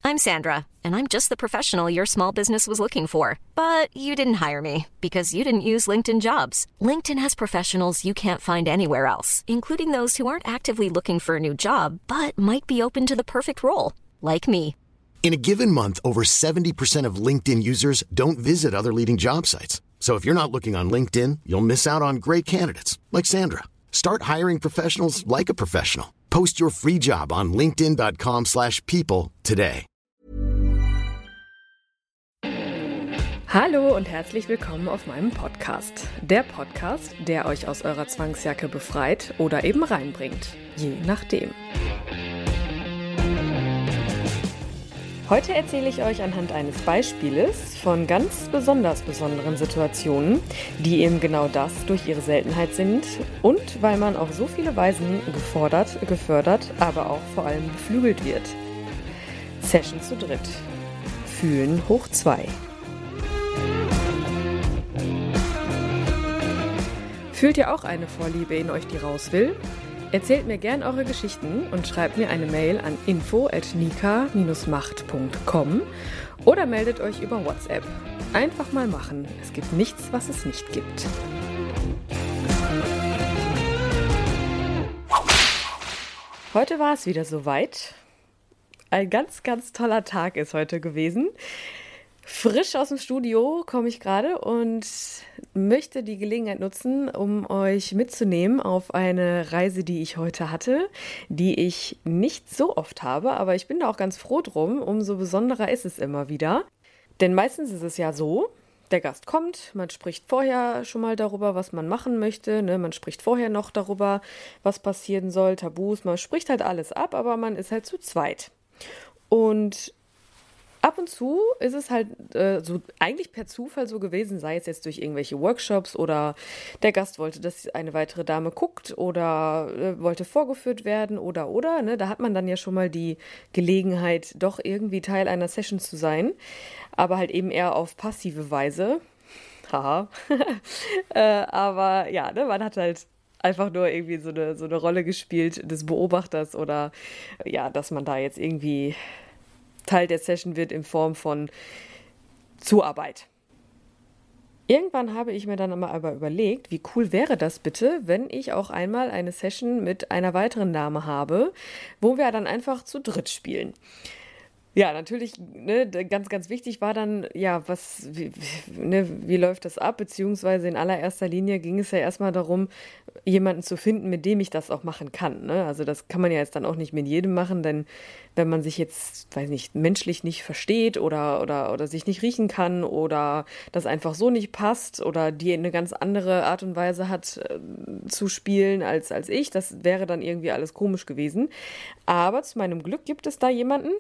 I'm Sandra, and I'm just the professional your small business was looking for. But you didn't hire me because you didn't use LinkedIn Jobs. LinkedIn has professionals you can't find anywhere else, including those who aren't actively looking for a new job, but might be open to the perfect role, like me. In a given month, over 70% of LinkedIn users don't visit other leading job sites. So if you're not looking on LinkedIn, you'll miss out on great candidates like Sandra. Start hiring professionals like a professional. Post your free job on linkedin.com/people today. Hallo und herzlich willkommen auf meinem Podcast. Der Podcast, der euch aus eurer Zwangsjacke befreit oder eben reinbringt. Je nachdem. Heute erzähle ich euch anhand eines Beispieles von ganz besonderen Situationen, die eben genau das durch ihre Seltenheit sind und weil man auf so viele Weisen gefordert, gefördert, aber auch vor allem beflügelt wird. Session zu dritt. Fühlen hoch 2. Fühlt ihr auch eine Vorliebe in euch, die raus will? Erzählt mir gern eure Geschichten und schreibt mir eine Mail an info@nika-macht.com oder meldet euch über WhatsApp. Einfach mal machen. Es gibt nichts, was es nicht gibt. Heute war es wieder soweit. Ein ganz toller Tag ist heute gewesen. Frisch aus dem Studio komme ich gerade und möchte die Gelegenheit nutzen, um euch mitzunehmen auf eine Reise, die ich heute hatte, die ich nicht so oft habe, aber ich bin da auch ganz froh drum, umso besonderer ist es immer wieder. Denn meistens ist es ja so, der Gast kommt, man spricht vorher schon mal darüber, was man machen möchte, ne? Man spricht vorher noch darüber, was passieren soll, Tabus, man spricht halt alles ab, aber man ist halt zu zweit. Und ab und zu ist es halt so eigentlich per Zufall so gewesen, sei es jetzt durch irgendwelche Workshops oder der Gast wollte, dass eine weitere Dame guckt oder wollte vorgeführt werden oder, ne? Da hat man dann ja schon mal die Gelegenheit, doch irgendwie Teil einer Session zu sein, aber halt eben eher auf passive Weise. Haha. Aber ja, ne? Man hat halt einfach nur irgendwie so eine Rolle gespielt des Beobachters oder ja, dass man da jetzt irgendwie Teil der Session wird in Form von Zuarbeit. Irgendwann habe ich mir dann aber überlegt, wie cool wäre das bitte, wenn ich auch einmal eine Session mit einer weiteren Dame habe, wo wir dann einfach zu dritt spielen. Ja, natürlich, ne, ganz wichtig war dann, ja, wie läuft das ab? Beziehungsweise in allererster Linie ging es ja erstmal darum, jemanden zu finden, mit dem ich das auch machen kann. Ne? Also das kann man ja jetzt dann auch nicht mit jedem machen, denn wenn man sich jetzt, weiß nicht, menschlich nicht versteht oder sich nicht riechen kann oder das einfach so nicht passt oder die eine ganz andere Art und Weise hat zu spielen als ich, das wäre dann irgendwie alles komisch gewesen. Aber zu meinem Glück gibt es da jemanden,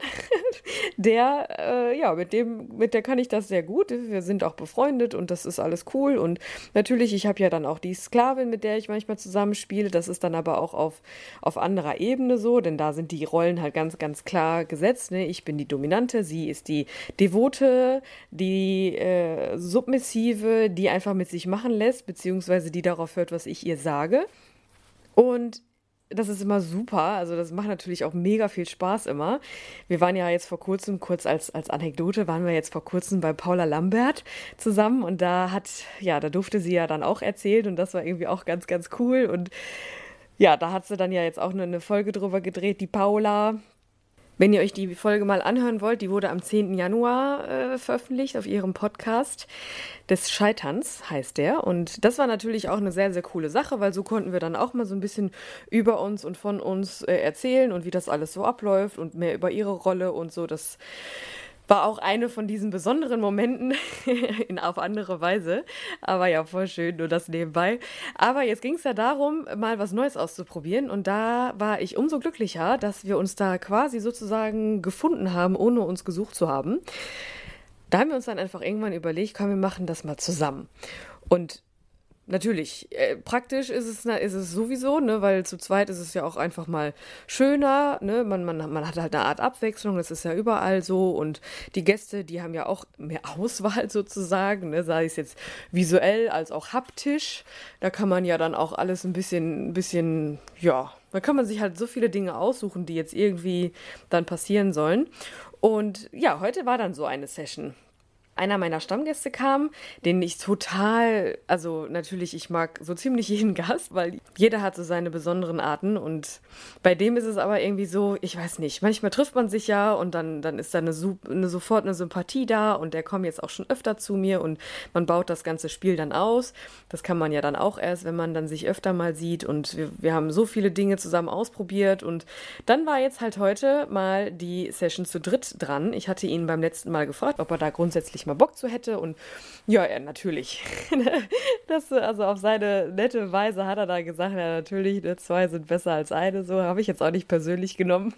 der, mit der kann ich das sehr gut. Wir sind auch befreundet und das ist alles cool. Und natürlich, ich habe ja dann auch die Sklavin, mit der ich manchmal zusammenspiele. Das ist dann aber auch auf anderer Ebene so, denn da sind die Rollen halt ganz klar gesetzt. Ne? Ich bin die Dominante, sie ist die Devote, die Submissive, die einfach mit sich machen lässt, beziehungsweise die darauf hört, was ich ihr sage. Und das ist immer super, also das macht natürlich auch mega viel Spaß immer. Wir waren ja jetzt vor kurzem, kurz als Anekdote, waren wir jetzt vor kurzem bei Paula Lambert zusammen und da durfte sie ja dann auch erzählt und das war irgendwie auch ganz cool und ja, da hat sie dann ja jetzt auch nur eine Folge drüber gedreht, die Paula. Wenn ihr euch die Folge mal anhören wollt, die wurde am 10. Januar veröffentlicht auf ihrem Podcast des Scheiterns, heißt der. Und das war natürlich auch eine sehr coole Sache, weil so konnten wir dann auch mal so ein bisschen über uns und von uns erzählen und wie das alles so abläuft und mehr über ihre Rolle und so. Das war auch eine von diesen besonderen Momenten auf andere Weise. Aber ja, voll schön, nur das nebenbei. Aber jetzt ging es ja darum, mal was Neues auszuprobieren. Und da war ich umso glücklicher, dass wir uns da quasi sozusagen gefunden haben, ohne uns gesucht zu haben. Da haben wir uns dann einfach irgendwann überlegt, komm, wir machen das mal zusammen. Und natürlich, praktisch ist es sowieso, ne, weil zu zweit ist es ja auch einfach mal schöner, ne, man hat halt eine Art Abwechslung, das ist ja überall so und die Gäste, die haben ja auch mehr Auswahl sozusagen, ne, sei es jetzt visuell als auch haptisch, da kann man ja dann auch alles ein bisschen, ja, da kann man sich halt so viele Dinge aussuchen, die jetzt irgendwie dann passieren sollen Und ja, heute war dann so eine Session. Einer meiner Stammgäste kam, den ich total, also natürlich, ich mag so ziemlich jeden Gast, weil jeder hat so seine besonderen Arten und bei dem ist es aber irgendwie so, ich weiß nicht, manchmal trifft man sich ja und dann ist da sofort eine Sympathie da und der kommt jetzt auch schon öfter zu mir und man baut das ganze Spiel dann aus. Das kann man ja dann auch erst, wenn man dann sich öfter mal sieht und wir haben so viele Dinge zusammen ausprobiert und dann war jetzt halt heute mal die Session zu dritt dran. Ich hatte ihn beim letzten Mal gefragt, ob er da grundsätzlich mal Bock zu hätte und ja, er natürlich. Also auf seine nette Weise hat er da gesagt, ja natürlich, ne, 2 sind besser als eine, so habe ich jetzt auch nicht persönlich genommen.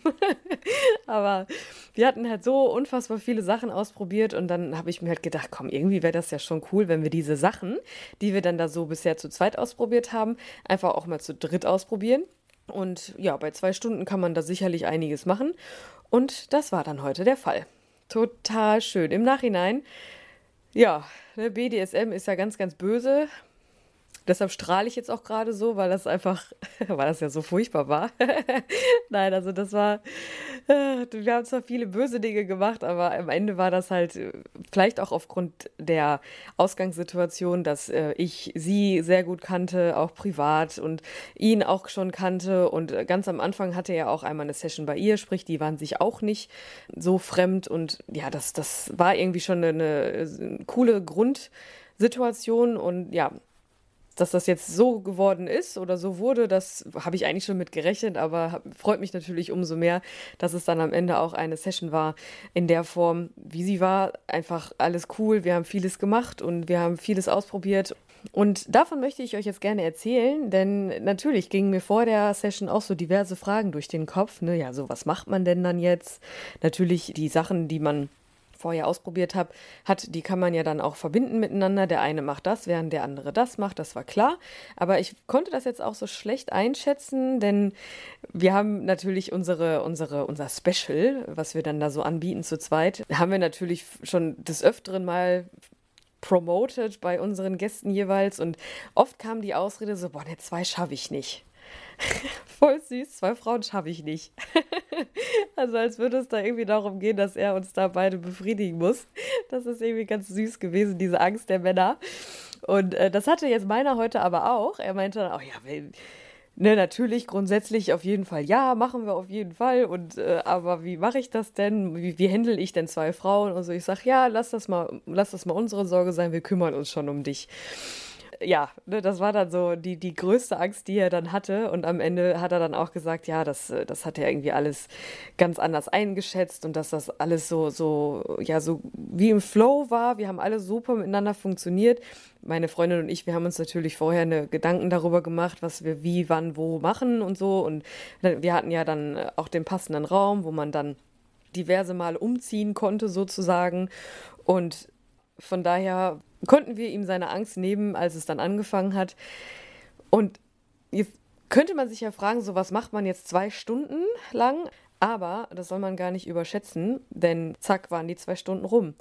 Aber wir hatten halt so unfassbar viele Sachen ausprobiert und dann habe ich mir halt gedacht, komm, irgendwie wäre das ja schon cool, wenn wir diese Sachen, die wir dann da so bisher zu zweit ausprobiert haben, einfach auch mal zu dritt ausprobieren. Und ja, bei 2 Stunden kann man da sicherlich einiges machen und das war dann heute der Fall. Total schön. Im Nachhinein, ja, BDSM ist ja ganz, ganz böse. Deshalb strahle ich jetzt auch gerade so, weil das ja so furchtbar war. Nein, also das war, wir haben zwar viele böse Dinge gemacht, aber am Ende war das halt vielleicht auch aufgrund der Ausgangssituation, dass ich sie sehr gut kannte, auch privat und ihn auch schon kannte und ganz am Anfang hatte er auch einmal eine Session bei ihr, sprich, die waren sich auch nicht so fremd und ja, das war irgendwie schon eine coole Grundsituation und ja, dass das jetzt so geworden ist oder so wurde, das habe ich eigentlich schon mit gerechnet, aber freut mich natürlich umso mehr, dass es dann am Ende auch eine Session war in der Form, wie sie war. Einfach alles cool, wir haben vieles gemacht und wir haben vieles ausprobiert. Und davon möchte ich euch jetzt gerne erzählen, denn natürlich gingen mir vor der Session auch so diverse Fragen durch den Kopf. Ne? Ja, so was macht man denn dann jetzt? Natürlich die Sachen, die man vorher ausprobiert hat, die kann man ja dann auch verbinden miteinander. Der eine macht das, während der andere das macht, das war klar. Aber ich konnte das jetzt auch so schlecht einschätzen, denn wir haben natürlich unser Special, was wir dann da so anbieten zu zweit, haben wir natürlich schon des Öfteren mal promoted bei unseren Gästen jeweils und oft kam die Ausrede so, boah, ne, 2 schaffe ich nicht. Voll süß, 2 Frauen schaffe ich nicht. Also als würde es da irgendwie darum gehen, dass er uns da beide befriedigen muss. Das ist irgendwie ganz süß gewesen, diese Angst der Männer. Und das hatte jetzt meiner heute aber auch. Er meinte dann auch, ja, ne, natürlich grundsätzlich auf jeden Fall, ja, machen wir auf jeden Fall. Und aber wie mache ich das denn? Wie handle ich denn 2 Frauen? Und so, ich sage, ja, lass das mal unsere Sorge sein, wir kümmern uns schon um dich. Ja, ne, das war dann so die größte Angst, die er dann hatte. Und am Ende hat er dann auch gesagt, ja, das hat er irgendwie alles ganz anders eingeschätzt und dass das alles so wie im Flow war. Wir haben alle super miteinander funktioniert. Meine Freundin und ich, wir haben uns natürlich vorher Gedanken darüber gemacht, was wir wie, wann, wo machen und so. Und wir hatten ja dann auch den passenden Raum, wo man dann diverse Male umziehen konnte sozusagen. Und von daher konnten wir ihm seine Angst nehmen, als es dann angefangen hat. Und jetzt könnte man sich ja fragen, so was macht man jetzt 2 Stunden lang? Aber das soll man gar nicht überschätzen, denn zack, waren die 2 Stunden rum.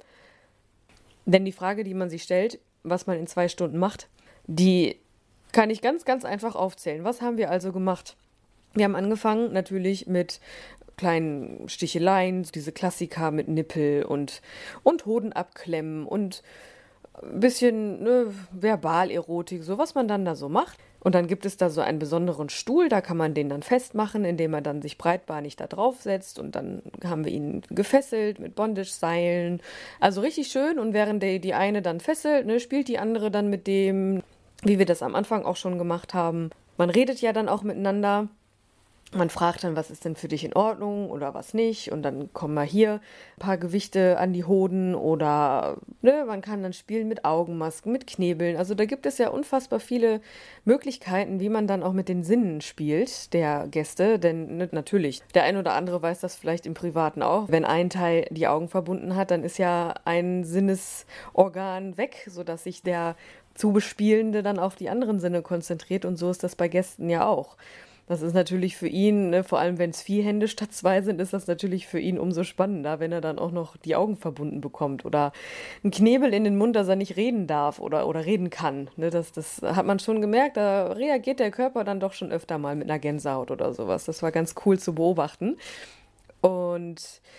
Denn die Frage, die man sich stellt, was man in 2 Stunden macht, die kann ich ganz, ganz einfach aufzählen. Was haben wir also gemacht? Wir haben angefangen natürlich mit kleinen Sticheleien, diese Klassiker mit Nippel und Hoden abklemmen und ein bisschen Verbalerotik, so was man dann da so macht. Und dann gibt es da so einen besonderen Stuhl, da kann man den dann festmachen, indem er dann sich breitbeinig da drauf setzt und dann haben wir ihn gefesselt mit Bondage-Seilen. Also richtig schön und während die eine dann fesselt, ne, spielt die andere dann mit dem, wie wir das am Anfang auch schon gemacht haben. Man redet ja dann auch miteinander. Man fragt dann, was ist denn für dich in Ordnung oder was nicht und dann kommen mal hier ein paar Gewichte an die Hoden oder ne, man kann dann spielen mit Augenmasken, mit Knebeln. Also da gibt es ja unfassbar viele Möglichkeiten, wie man dann auch mit den Sinnen spielt der Gäste, denn ne, natürlich, der ein oder andere weiß das vielleicht im Privaten auch. Wenn ein Teil die Augen verbunden hat, dann ist ja ein Sinnesorgan weg, sodass sich der zu Bespielende dann auf die anderen Sinne konzentriert und so ist das bei Gästen ja auch. Das ist natürlich für ihn, ne, vor allem wenn es 4 Hände statt 2 sind, ist das natürlich für ihn umso spannender, wenn er dann auch noch die Augen verbunden bekommt oder einen Knebel in den Mund, dass er nicht reden darf oder reden kann. Ne, das hat man schon gemerkt, da reagiert der Körper dann doch schon öfter mal mit einer Gänsehaut oder sowas. Das war ganz cool zu beobachten. Und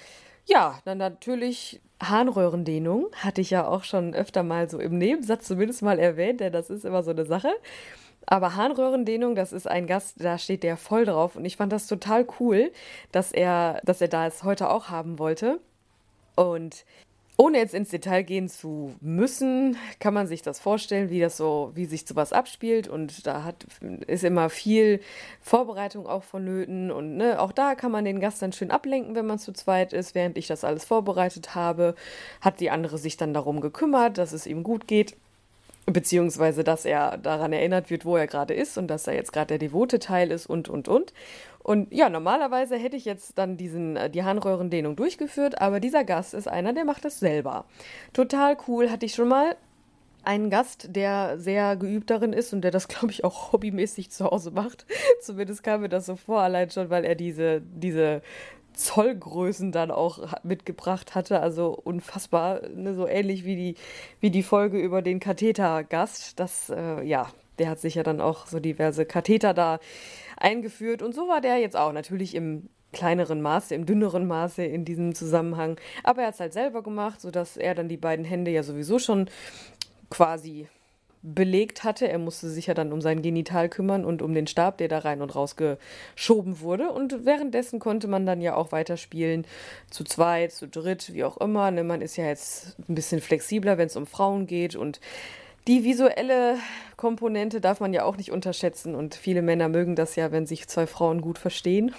Ja, dann natürlich Harnröhrendehnung, hatte ich ja auch schon öfter mal so im Nebensatz zumindest mal erwähnt, denn das ist immer so eine Sache. Aber Harnröhrendehnung, das ist ein Gast, da steht der voll drauf und ich fand das total cool, dass er das heute auch haben wollte. Und ohne jetzt ins Detail gehen zu müssen, kann man sich das vorstellen, wie sich sowas abspielt. Und ist immer viel Vorbereitung auch vonnöten. Und ne, auch da kann man den Gast dann schön ablenken, wenn man zu zweit ist. Während ich das alles vorbereitet habe, hat die andere sich dann darum gekümmert, dass es ihm gut geht. Beziehungsweise, dass er daran erinnert wird, wo er gerade ist und dass er jetzt gerade der devote Teil ist und. Und ja, normalerweise hätte ich jetzt dann die Harnröhrendehnung durchgeführt, aber dieser Gast ist einer, der macht das selber. Total cool, hatte ich schon mal einen Gast, der sehr geübt darin ist und der das, glaube ich, auch hobbymäßig zu Hause macht. Zumindest kam mir das so vor, allein schon, weil er diese Zollgrößen dann auch mitgebracht hatte. Also unfassbar, ne? So ähnlich wie die Folge über den Kathetergast. Ja, der hat sich ja dann auch so diverse Katheter da eingeführt. Und so war der jetzt auch natürlich im kleineren Maße, im dünneren Maße in diesem Zusammenhang. Aber er hat es halt selber gemacht, sodass er dann die beiden Hände ja sowieso schon quasi belegt hatte. Er musste sich ja dann um sein Genital kümmern und um den Stab, der da rein und raus geschoben wurde. Und währenddessen konnte man dann ja auch weiterspielen, zu zweit, zu dritt, wie auch immer. Ne, man ist ja jetzt ein bisschen flexibler, wenn es um Frauen geht. Und die visuelle Komponente darf man ja auch nicht unterschätzen. Und viele Männer mögen das ja, wenn sich zwei Frauen gut verstehen.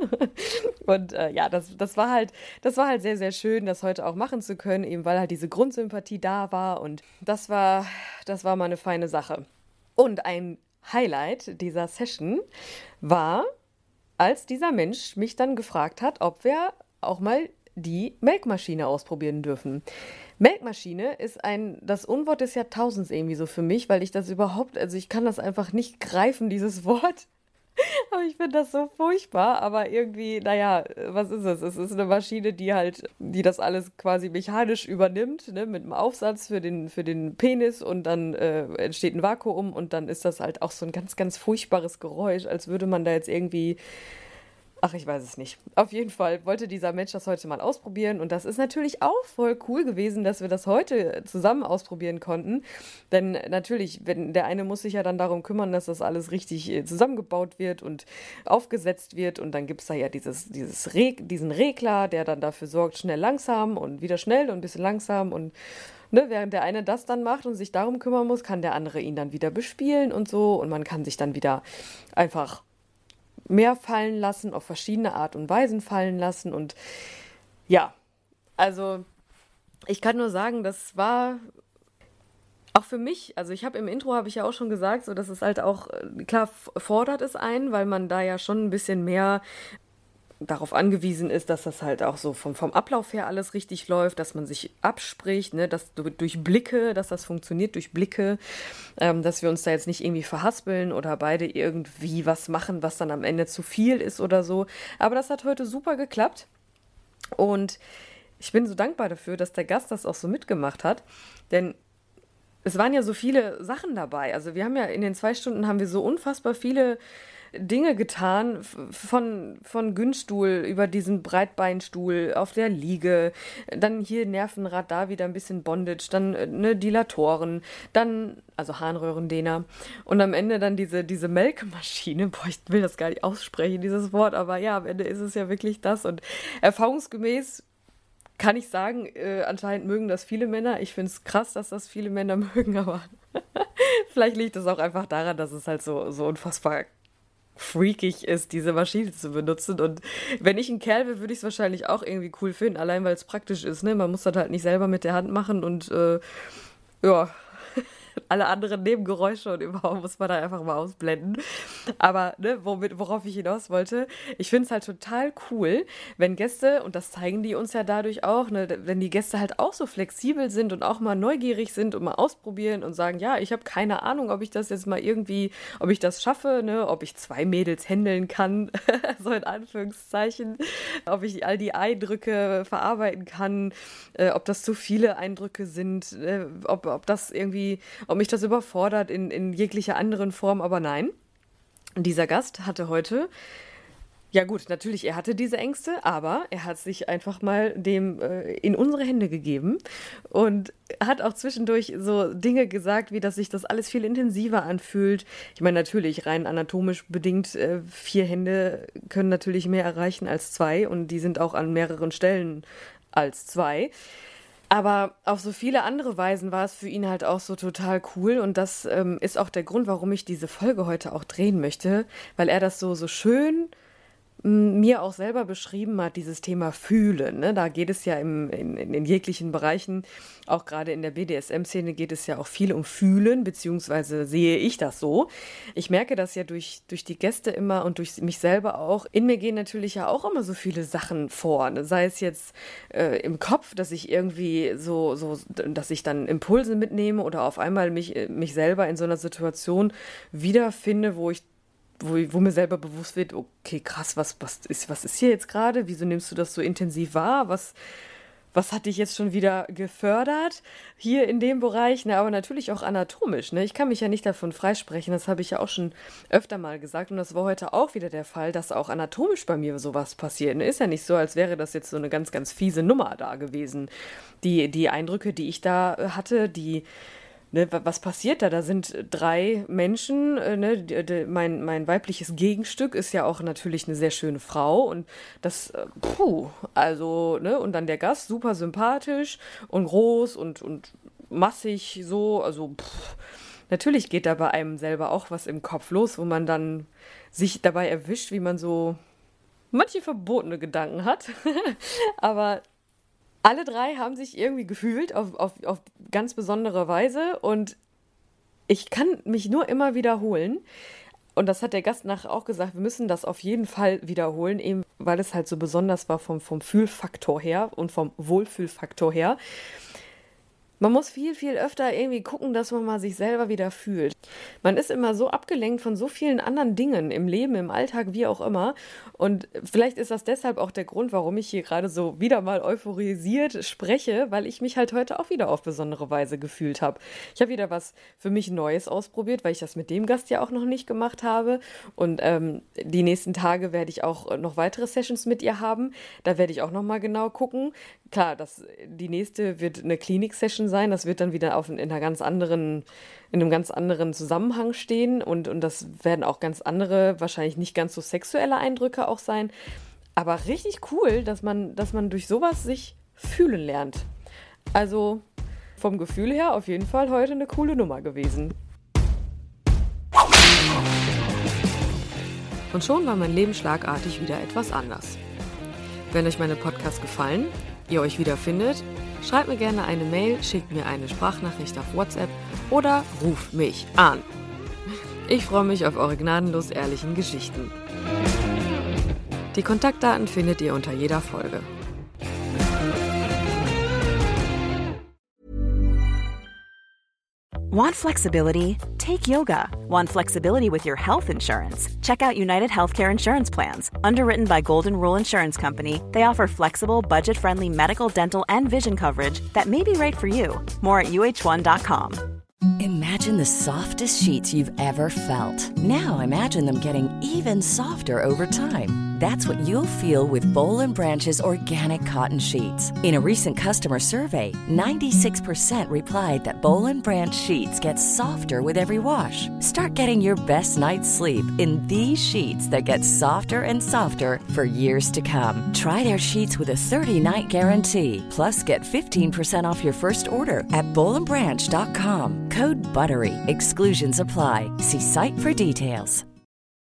Und ja, das war halt sehr, sehr schön, das heute auch machen zu können, eben weil halt diese Grundsympathie da war. Und das war mal eine feine Sache. Und ein Highlight dieser Session war, als dieser Mensch mich dann gefragt hat, ob wir auch mal die Melkmaschine ausprobieren dürfen. Melkmaschine ist das Unwort des Jahrtausends irgendwie so für mich, weil ich kann das einfach nicht greifen, dieses Wort. Aber ich finde das so furchtbar, aber irgendwie, naja, was ist es? Es ist eine Maschine, die das alles quasi mechanisch übernimmt, ne, mit einem Aufsatz für den Penis und dann entsteht ein Vakuum und dann ist das halt auch so ein ganz, ganz furchtbares Geräusch, als würde man da jetzt irgendwie. Ach, ich weiß es nicht. Auf jeden Fall wollte dieser Mensch das heute mal ausprobieren und das ist natürlich auch voll cool gewesen, dass wir das heute zusammen ausprobieren konnten. Denn natürlich, der eine muss sich ja dann darum kümmern, dass das alles richtig zusammengebaut wird und aufgesetzt wird und dann gibt es da ja diesen Regler, der dann dafür sorgt, schnell langsam und wieder schnell und ein bisschen langsam und ne, während der eine das dann macht und sich darum kümmern muss, kann der andere ihn dann wieder bespielen und so und man kann sich dann wieder einfach mehr fallen lassen, auf verschiedene Art und Weisen fallen lassen und ja, also ich kann nur sagen, das war auch für mich, also im Intro habe ich ja auch schon gesagt, so dass es halt auch, klar fordert es einen, weil man da ja schon ein bisschen mehr darauf angewiesen ist, dass das halt auch so vom Ablauf her alles richtig läuft, dass man sich abspricht, ne, dass das funktioniert durch Blicke, dass wir uns da jetzt nicht irgendwie verhaspeln oder beide irgendwie was machen, was dann am Ende zu viel ist oder so. Aber das hat heute super geklappt und ich bin so dankbar dafür, dass der Gast das auch so mitgemacht hat, denn es waren ja so viele Sachen dabei. Also wir haben ja in den 2 Stunden haben wir so unfassbar viele Dinge getan, von Günststuhl über diesen Breitbeinstuhl auf der Liege, dann hier Nervenrad, da wieder ein bisschen Bondage, dann ne, Dilatoren, dann, also Harnröhrendehner und am Ende dann diese Melkmaschine, boah, ich will das gar nicht aussprechen, dieses Wort, aber ja, am Ende ist es ja wirklich das und erfahrungsgemäß kann ich sagen, anscheinend mögen das viele Männer. Ich finde es krass, dass das viele Männer mögen, aber vielleicht liegt es auch einfach daran, dass es halt so unfassbar freakig ist, diese Maschine zu benutzen. Und wenn ich ein Kerl wäre, würde ich es wahrscheinlich auch irgendwie cool finden, allein weil es praktisch ist. Ne? Man muss das halt nicht selber mit der Hand machen und ja, alle anderen Nebengeräusche und überhaupt muss man da einfach mal ausblenden. Aber ne, worauf ich hinaus wollte, ich finde es halt total cool, wenn Gäste, und das zeigen die uns ja dadurch auch, ne, wenn die Gäste halt auch so flexibel sind und auch mal neugierig sind und mal ausprobieren und sagen, ja, ich habe keine Ahnung, ob ich das jetzt mal irgendwie, ob ich das schaffe, ne, ob ich 2 Mädels händeln kann, so in Anführungszeichen, ob ich all die Eindrücke verarbeiten kann, ob das zu viele Eindrücke sind, ob das irgendwie, ob mich das überfordert in jeglicher anderen Form, aber nein. Dieser Gast hatte heute Ja gut, natürlich, er hatte diese Ängste, aber er hat sich einfach mal dem in unsere Hände gegeben und hat auch zwischendurch so Dinge gesagt, wie dass sich das alles viel intensiver anfühlt. Ich meine, natürlich, rein anatomisch bedingt, 4 Hände können natürlich mehr erreichen als 2 und die sind auch an mehreren Stellen als 2. Aber auf so viele andere Weisen war es für ihn halt auch so total cool und das ist auch der Grund, warum ich diese Folge heute auch drehen möchte, weil er das so schön mir auch selber beschrieben hat, dieses Thema Fühlen. Ne? Da geht es ja in jeglichen Bereichen, auch gerade in der BDSM-Szene geht es ja auch viel um Fühlen, beziehungsweise sehe ich das so. Ich merke das ja durch die Gäste immer und durch mich selber auch. In mir gehen natürlich ja auch immer so viele Sachen vor. Ne? Sei es jetzt im Kopf, dass ich irgendwie dass ich dann Impulse mitnehme oder auf einmal mich selber in so einer Situation wiederfinde, wo mir selber bewusst wird, okay, krass, was ist hier jetzt gerade? Wieso nimmst du das so intensiv wahr? Was hat dich jetzt schon wieder gefördert hier in dem Bereich? Na, aber natürlich auch anatomisch. Ne? Ich kann mich ja nicht davon freisprechen, das habe ich ja auch schon öfter mal gesagt und das war heute auch wieder der Fall, dass auch anatomisch bei mir sowas passiert. Ne? Ist ja nicht so, als wäre das jetzt so eine ganz, ganz fiese Nummer da gewesen. Die Eindrücke, die ich da hatte, Ne, was passiert da? Da sind 3 Menschen, ne, mein weibliches Gegenstück ist ja auch natürlich eine sehr schöne Frau und das, also, ne, und dann der Gast, super sympathisch und groß und massig so, also, natürlich geht da bei einem selber auch was im Kopf los, wo man dann sich dabei erwischt, wie man so manche verbotene Gedanken hat, aber alle 3 haben sich irgendwie gefühlt auf ganz besondere Weise und ich kann mich nur immer wiederholen. Und das hat der Gast nachher auch gesagt, wir müssen das auf jeden Fall wiederholen, eben weil es halt so besonders war vom Fühlfaktor her und vom Wohlfühlfaktor her. Man muss viel, viel öfter irgendwie gucken, dass man mal sich selber wieder fühlt. Man ist immer so abgelenkt von so vielen anderen Dingen im Leben, im Alltag, wie auch immer. Und vielleicht ist das deshalb auch der Grund, warum ich hier gerade so wieder mal euphorisiert spreche, weil ich mich halt heute auch wieder auf besondere Weise gefühlt habe. Ich habe wieder was für mich Neues ausprobiert, weil ich das mit dem Gast ja auch noch nicht gemacht habe. Und die nächsten Tage werde ich auch noch weitere Sessions mit ihr haben. Da werde ich auch noch mal genau gucken. Klar, die nächste wird eine Klinik-Session sein. Das wird dann wieder in einem ganz anderen Zusammenhang stehen und das werden auch ganz andere, wahrscheinlich nicht ganz so sexuelle Eindrücke auch sein. Aber richtig cool, dass man durch sowas sich fühlen lernt. Also vom Gefühl her auf jeden Fall heute eine coole Nummer gewesen. Und schon war mein Leben schlagartig wieder etwas anders. Wenn euch meine Podcasts gefallen, ihr euch wiederfindet, schreibt mir gerne eine Mail, schickt mir eine Sprachnachricht auf WhatsApp oder ruft mich an. Ich freue mich auf eure gnadenlos ehrlichen Geschichten. Die Kontaktdaten findet ihr unter jeder Folge. Want flexibility? Take yoga. Want flexibility with your health insurance? Check out United Healthcare Insurance Plans. Underwritten by Golden Rule Insurance Company, they offer flexible, budget-friendly medical, dental, and vision coverage that may be right for you. More at uh1.com. Imagine the softest sheets you've ever felt. Now imagine them getting even softer over time. That's what you'll feel with Boll & Branch's organic cotton sheets. In a recent customer survey, 96% replied that Boll & Branch sheets get softer with every wash. Start getting your best night's sleep in these sheets that get softer and softer for years to come. Try their sheets with a 30-night guarantee. Plus, get 15% off your first order at bollandbranch.com. Code BUTTERY. Exclusions apply. See site for details.